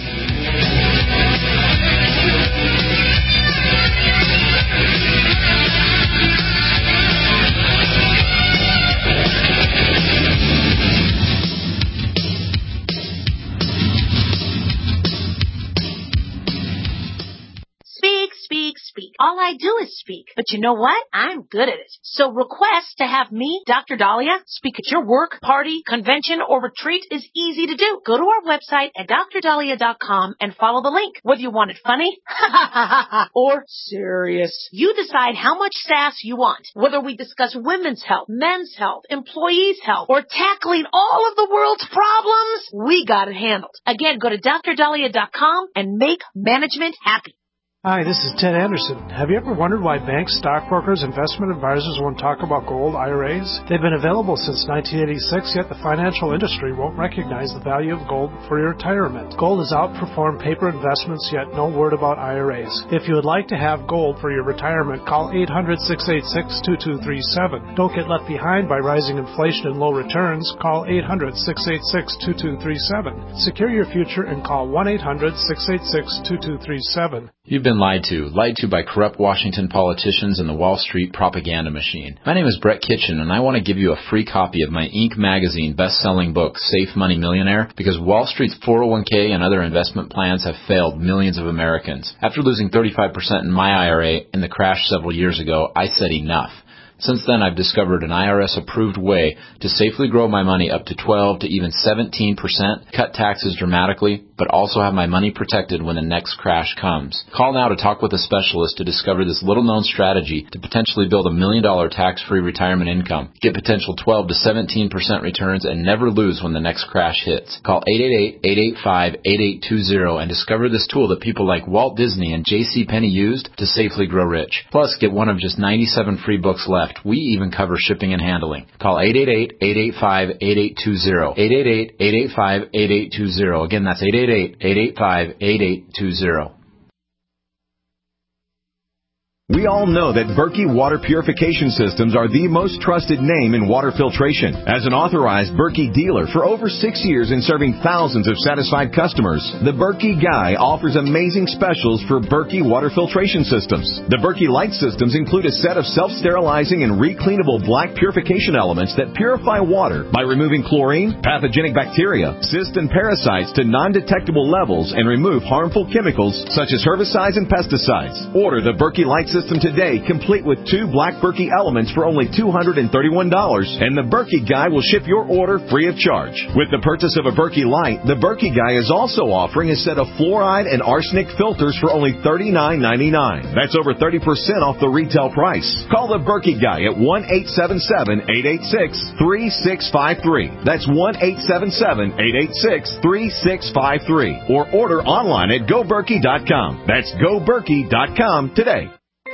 Speak, speak, speak. All I do is speak. But you know what? I'm good at it. So request to have me, Doctor Dahlia, speak at your work, party, convention, or retreat is easy to do. Go to our website at D R dahlia dot com and follow the link. Whether you want it funny or serious, you decide how much sass you want. Whether we discuss women's health, men's health, employees' health, or tackling all of the world's problems, we got it handled. Again, go to D R dahlia dot com and make management happy. Hi, this is Ted Anderson. Have you ever wondered why banks, stockbrokers, investment advisors won't talk about gold I R As? They've been available since nineteen eighty-six, yet the financial industry won't recognize the value of gold for your retirement. Gold has outperformed paper investments, yet no word about I R As. If you would like to have gold for your retirement, call eight hundred, six eight six, two two three seven. Don't get left behind by rising inflation and low returns. Call eight hundred, six eight six, two two three seven. Secure your future and call one eight hundred, six eight six, two two three seven. You've been lied to. Lied to by corrupt Washington politicians and the Wall Street propaganda machine. My name is Brett Kitchen, and I want to give you a free copy of my Inc magazine best-selling book, Safe Money Millionaire, because Wall Street's four oh one k and other investment plans have failed millions of Americans. After losing thirty-five percent in my I R A in the crash several years ago, I said enough. Since then, I've discovered an I R S-approved way to safely grow my money up to twelve to even seventeen percent, cut taxes dramatically, but also have my money protected when the next crash comes. Call now to talk with a specialist to discover this little-known strategy to potentially build a million-dollar tax-free retirement income. Get potential twelve to seventeen percent returns and never lose when the next crash hits. Call eight eight eight, eight eight five, eight eight two zero and discover this tool that people like Walt Disney and J C Penney used to safely grow rich. Plus, get one of just ninety-seven free books left. We even cover shipping and handling. Call eight eight eight, eight eight five, eight eight two zero. eight eight eight, eight eight five, eight eight two zero. Again, that's eight eight eight, eight eight five, eight eight two zero. We all know that Berkey Water Purification Systems are the most trusted name in water filtration. As an authorized Berkey dealer for over six years and serving thousands of satisfied customers, the Berkey Guy offers amazing specials for Berkey Water Filtration Systems. The Berkey Light Systems include a set of self-sterilizing and recleanable black purification elements that purify water by removing chlorine, pathogenic bacteria, cysts, and parasites to non-detectable levels and remove harmful chemicals such as herbicides and pesticides. Order the Berkey Light Systems today, complete with two black Berkey elements for only two hundred thirty-one dollars, and the Berkey Guy will ship your order free of charge. With the purchase of a Berkey Light, the Berkey Guy is also offering a set of fluoride and arsenic filters for only thirty-nine ninety-nine. That's over thirty percent off the retail price. Call the Berkey Guy at one eight seven seven, eight eight six, three six five three. That's one eight seven seven, eight eight six, three six five three. Or order online at go berkey dot com. That's go berkey dot com today.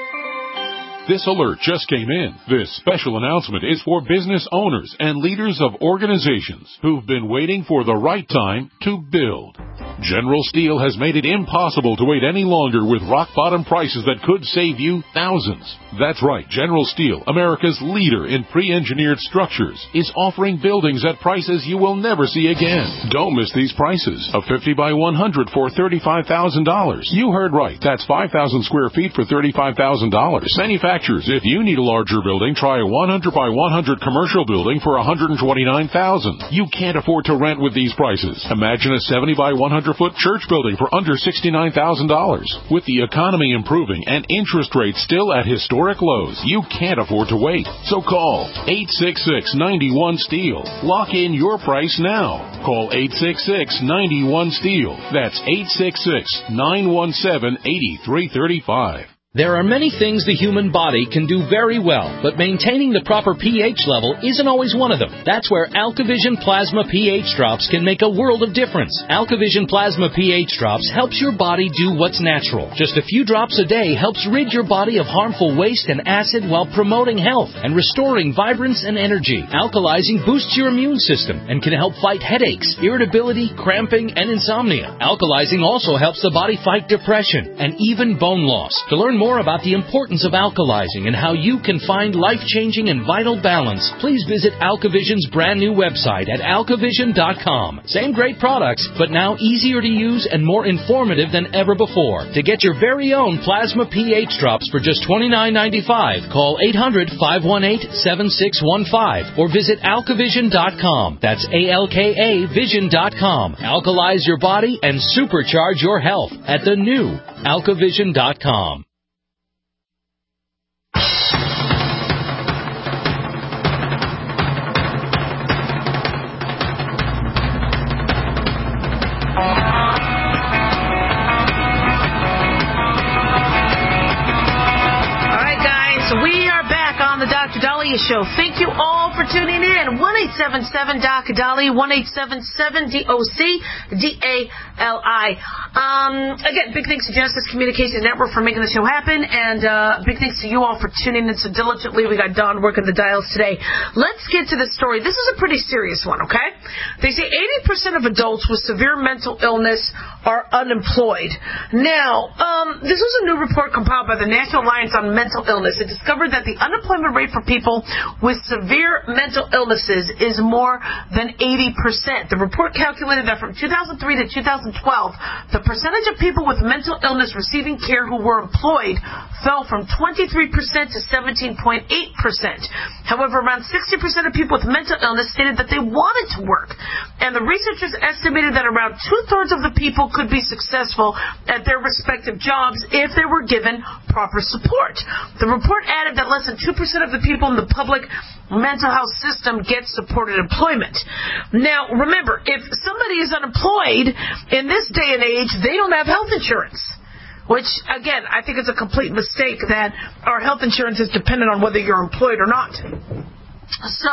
This alert just came in. This special announcement is for business owners and leaders of organizations who've been waiting for the right time to build. General Steel has made it impossible to wait any longer with rock-bottom prices that could save you thousands. That's right, General Steel, America's leader in pre-engineered structures, is offering buildings at prices you will never see again. Don't miss these prices. A fifty by one hundred for thirty-five thousand dollars. You heard right. That's five thousand square feet for thirty-five thousand dollars. Manufacturers, if you need a larger building, try a one hundred by one hundred commercial building for one hundred twenty-nine thousand dollars. You can't afford to rent with these prices. Imagine a seventy by one hundred foot church building for under sixty-nine thousand dollars. With the economy improving and interest rates still at historic lows, you can't afford to wait. So call eight six six, nine one, STEEL. Lock in your price now. Call eight six six, nine one, STEEL. That's eight six six, nine one seven, eight three three five. There are many things the human body can do very well, but maintaining the proper pH level isn't always one of them. That's where AlkaVision Plasma pH Drops can make a world of difference. AlkaVision Plasma pH Drops helps your body do what's natural. Just a few drops a day helps rid your body of harmful waste and acid while promoting health and restoring vibrance and energy. Alkalizing boosts your immune system and can help fight headaches, irritability, cramping, and insomnia. Alkalizing also helps the body fight depression and even bone loss. To learn more more about the importance of alkalizing and how you can find life-changing and vital balance, please visit AlkaVision's brand new website at alkavision dot com. Same great products, but now easier to use and more informative than ever before. To get your very own Plasma pH Drops for just twenty-nine ninety-five, call eight hundred, five one eight, seven six one five or visit alkavision dot com. That's A L K A vision dot com. Alkalize your body and supercharge your health at the new alkavision dot com. Doctor Dahlia Show. Thank you all for tuning in. one eight seven seven, D O C, Dahlia, one eight seven seven, D O C, D A L I. Um, again, big thanks to Genesis Communication Network for making the show happen, and uh, big thanks to you all for tuning in so diligently. We got Don working the dials today. Let's get to the story. This is a pretty serious one, okay? They say eighty percent of adults with severe mental illness are unemployed. Now, um, this was a new report compiled by the National Alliance on Mental Illness. It discovered that the unemployment rate for people with severe mental illnesses is more than eighty percent. The report calculated that from two thousand three to two thousand twelve, the percentage of people with mental illness receiving care who were employed fell from twenty-three percent to seventeen point eight percent. However, around sixty percent of people with mental illness stated that they wanted to work. And the researchers estimated that around two-thirds of the people could be successful at their respective jobs if they were given proper support. The report added that less than two percent of the people in the public mental health system get supported employment. Now, remember, if somebody is unemployed in this day and age, they don't have health insurance. Which, again, I think it's a complete mistake that our health insurance is dependent on whether you're employed or not. So,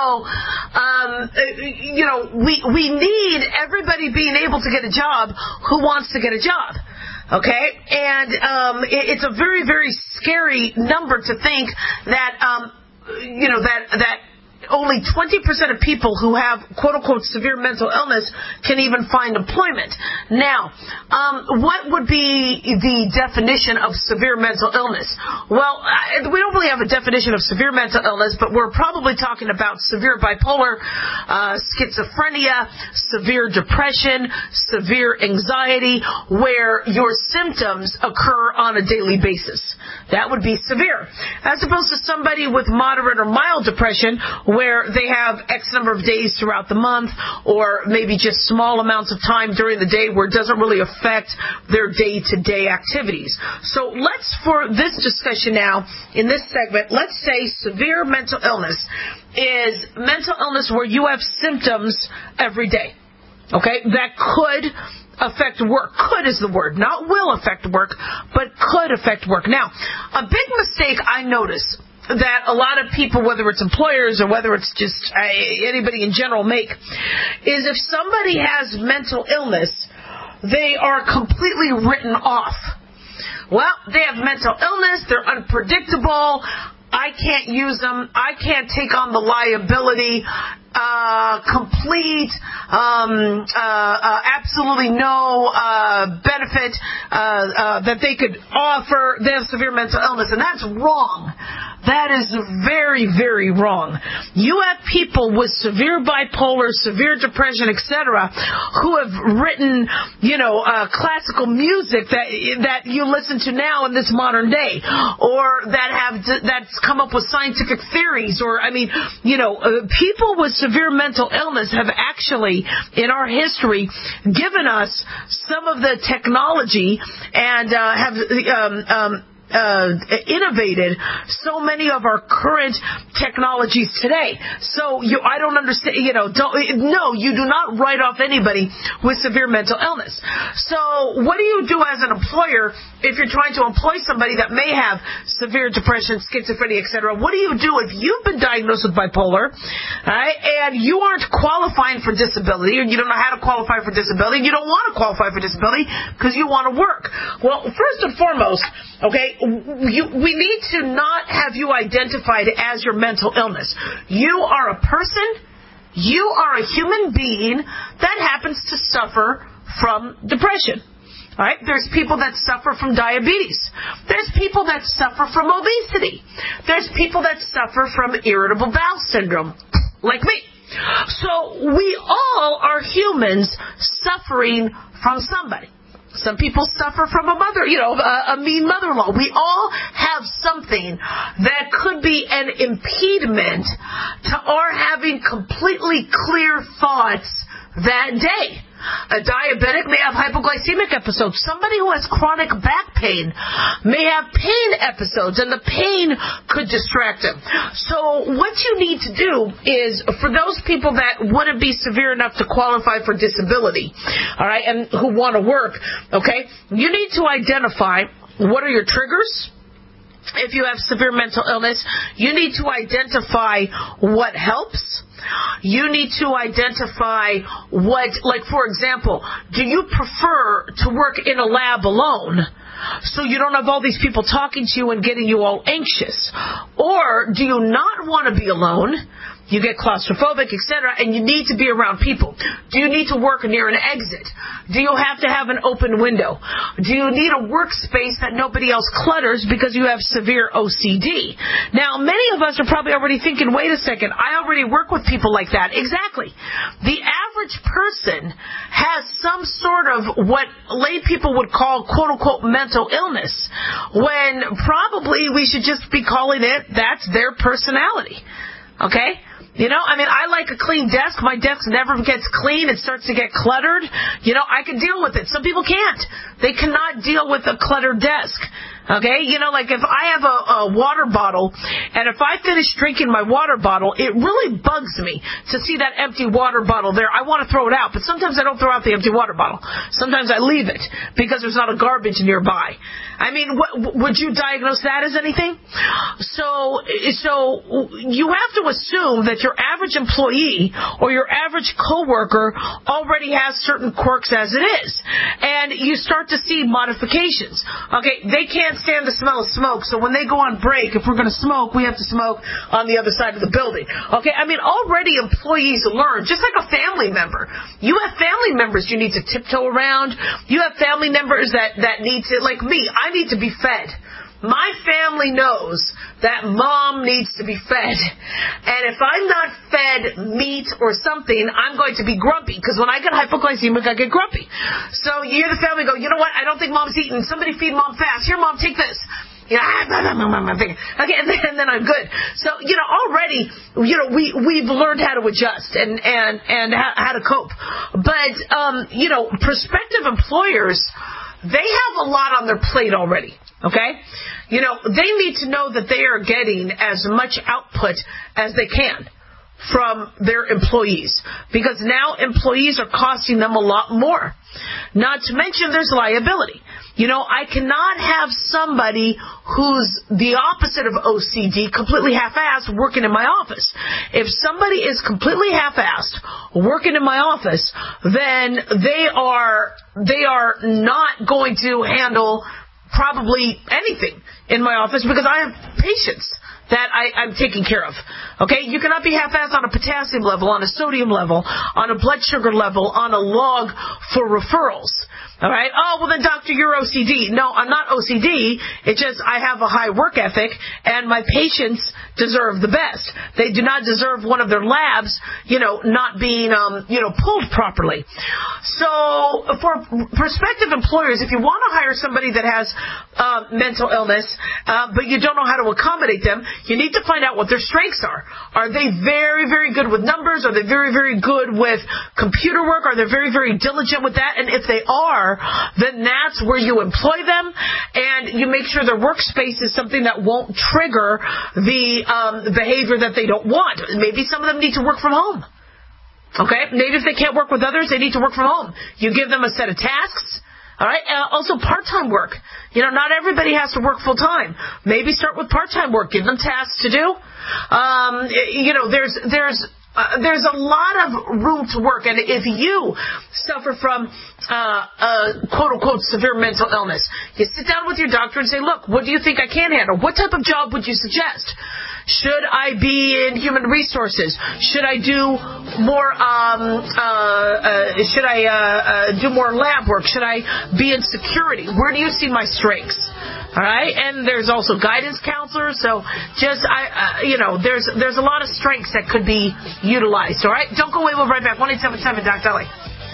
um, you know, we we need everybody being able to get a job who wants to get a job. Okay? And um, it, it's a very, very scary number to think that, um, you know, that that only twenty percent of people who have quote-unquote severe mental illness can even find employment. Now, um, what would be the definition of severe mental illness? Well, we don't really have a definition of severe mental illness, but we're probably talking about severe bipolar, uh, schizophrenia, severe depression, severe anxiety, where your symptoms occur on a daily basis. That would be severe. As opposed to somebody with moderate or mild depression, where they have X number of days throughout the month, or maybe just small amounts of time during the day where it doesn't really affect their day-to-day activities. So let's, for this discussion now, in this segment, let's say severe mental illness is mental illness where you have symptoms every day. Okay? That could affect work. Could is the word. Not will affect work, but could affect work. Now, a big mistake I notice that a lot of people, whether it's employers or whether it's just uh, anybody in general, make, is if somebody has mental illness, they are completely written off. Well, they have mental illness, they're unpredictable, I can't use them, I can't take on the liability, uh, complete, um, uh, uh, absolutely no, uh, benefit, uh, uh, that they could offer. They have severe mental illness, and that's wrong. That is very, very wrong. You have people with severe bipolar, severe depression, et cetera, who have written, you know, uh, classical music that that you listen to now in this modern day, or that have that's come up with scientific theories, or I mean, you know, uh, people with severe mental illness have actually, in our history, given us some of the technology and uh, have um, um, Uh, innovated so many of our current technologies today. So you, I don't understand, you know, don't, no, you do not write off anybody with severe mental illness. So what do you do as an employer if you're trying to employ somebody that may have severe depression, schizophrenia, et cetera? What do you do if you've been diagnosed with bipolar, right, and you aren't qualifying for disability, or you don't know how to qualify for disability, you don't want to qualify for disability because you want to work? Well, first and foremost, okay, You, we need to not have you identified as your mental illness. You are a person, you are a human being that happens to suffer from depression. All right? There's people that suffer from diabetes. There's people that suffer from obesity. There's people that suffer from irritable bowel syndrome, like me. So we all are humans suffering from somebody. Some people suffer from a mother, you know, a, a mean mother-in-law. We all have something that could be an impediment to our having completely clear thoughts that day. A diabetic may have hypoglycemic episodes. Somebody who has chronic back pain may have pain episodes, and the pain could distract them. So what you need to do is, for those people that wouldn't be severe enough to qualify for disability, all right, and who want to work, okay, you need to identify what are your triggers. If you have severe mental illness, you need to identify what helps. You need to identify what, like, for example, do you prefer to work in a lab alone so you don't have all these people talking to you and getting you all anxious? Or do you not want to be alone? You get claustrophobic, et cetera, and you need to be around people. Do you need to work near an exit? Do you have to have an open window? Do you need a workspace that nobody else clutters because you have severe O C D? Now, many of us are probably already thinking, wait a second, I already work with people like that. Exactly. The average person has some sort of what lay people would call, quote-unquote, mental illness, when probably we should just be calling it, that's their personality. Okay? You know, I mean, I like a clean desk. My desk never gets clean. It starts to get cluttered. You know, I can deal with it. Some people can't. They cannot deal with a cluttered desk. Okay? You know, like if I have a, a water bottle, and if I finish drinking my water bottle, it really bugs me to see that empty water bottle there. I want to throw it out, but sometimes I don't throw out the empty water bottle. Sometimes I leave it because there's not a garbage nearby. I mean, what, would you diagnose that as anything? So, so you have to assume that your average employee or your average coworker already has certain quirks as it is. And you start to see modifications. Okay, they can't stand the smell of smoke, so when they go on break, if we're going to smoke, we have to smoke on the other side of the building. Okay, I mean, already employees learn, just like a family member. You have family members you need to tiptoe around. You have family members that, that need to, like me, I need to be fed. My family knows that mom needs to be fed. And if I'm not fed meat or something, I'm going to be grumpy. Because when I get hypoglycemic, I get grumpy. So you hear the family go, you know what, I don't think mom's eating. Somebody feed mom fast. Here, mom, take this. You know, okay, and then, and then I'm good. So, you know, already, you know, we, we've learned how to adjust and, and, and how, how to cope. But, um, you know, prospective employers, they have a lot on their plate already. Okay? You know, they need to know that they are getting as much output as they can from their employees, because now employees are costing them a lot more. Not to mention there's liability. You know, I cannot have somebody who's the opposite of O C D, completely half-assed, working in my office. If somebody is completely half-assed working in my office, then they are they are not going to handle probably anything in my office because I have patients that I, I'm taking care of. Okay? You cannot be half-assed on a potassium level, on a sodium level, on a blood sugar level, on a log for referrals. All right? Oh, well then, doctor, you're O C D. No, I'm not O C D. It's just I have a high work ethic, and my patients deserve the best. They do not deserve one of their labs, you know, not being, um, you know, pulled properly. So for prospective employers, if you want to hire somebody that has uh, mental illness, uh, but you don't know how to accommodate them, you need to find out what their strengths are. Are they very, very good with numbers? Are they very, very good with computer work? Are they very, very diligent with that? And if they are, then that's where you employ them, and you make sure their workspace is something that won't trigger the um, behavior that they don't want. Maybe some of them need to work from home. Okay? Maybe if they can't work with others, they need to work from home. You give them a set of tasks. All right. Uh, also, part-time work. You know, not everybody has to work full-time. Maybe start with part-time work. Give them tasks to do. Um, you know, there's there's uh, there's a lot of room to work, and if you suffer from uh, uh, quote-unquote severe mental illness, you sit down with your doctor and say, look, what do you think I can handle? What type of job would you suggest? Should I be in human resources? Should I do more? Um, uh, uh, should I uh, uh, do more lab work? Should I be in security? Where do you see my strengths? All right, and there's also guidance counselors. So just I, uh, you know, there's there's a lot of strengths that could be utilized. All right, don't go away. We'll be right back. One eight seven seven Doc Dolly.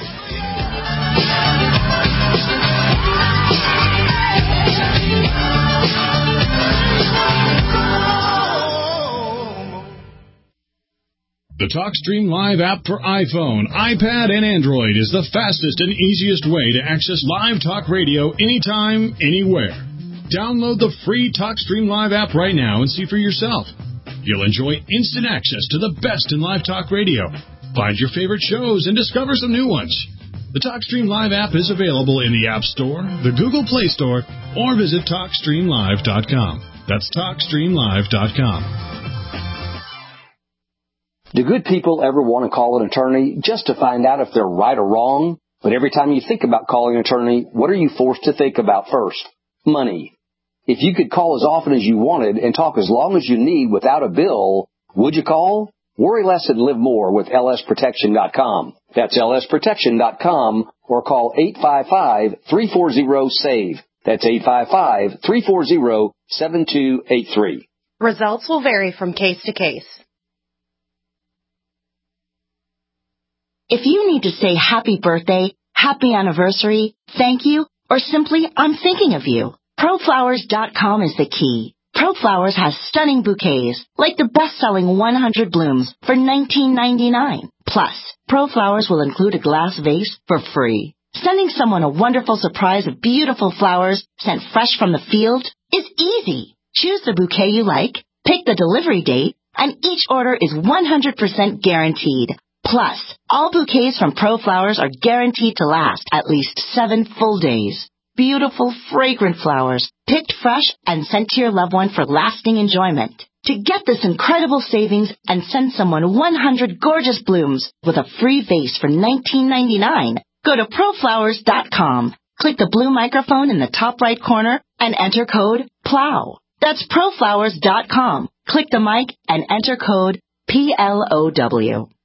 The TalkStream Live app for iPhone, iPad, and Android is the fastest and easiest way to access live talk radio anytime, anywhere. Download the free TalkStream Live app right now and see for yourself. You'll enjoy instant access to the best in live talk radio. Find your favorite shows and discover some new ones. The TalkStream Live app is available in the App Store, the Google Play Store, or visit talk stream live dot com. That's talk stream live dot com. Do good people ever want to call an attorney just to find out if they're right or wrong? But every time you think about calling an attorney, what are you forced to think about first? Money. If you could call as often as you wanted and talk as long as you need without a bill, would you call? Worry less and live more with L S protection dot com. That's L S protection dot com or call eight five five, three four zero, S A V E. That's eight five five, three four zero, seven two eight three. Results will vary from case to case. If you need to say happy birthday, happy anniversary, thank you, or simply I'm thinking of you, Pro Flowers dot com is the key. ProFlowers has stunning bouquets, like the best-selling one hundred blooms for nineteen ninety-nine. Plus, ProFlowers will include a glass vase for free. Sending someone a wonderful surprise of beautiful flowers sent fresh from the field is easy. Choose the bouquet you like, pick the delivery date, and each order is one hundred percent guaranteed. Plus, all bouquets from ProFlowers are guaranteed to last at least seven full days. Beautiful, fragrant flowers, picked fresh and sent to your loved one for lasting enjoyment. To get this incredible savings and send someone one hundred gorgeous blooms with a free vase for nineteen ninety-nine, go to Pro Flowers dot com. Click the blue microphone in the top right corner and enter code PLOW. That's Pro Flowers dot com. Click the mic and enter code P L O W.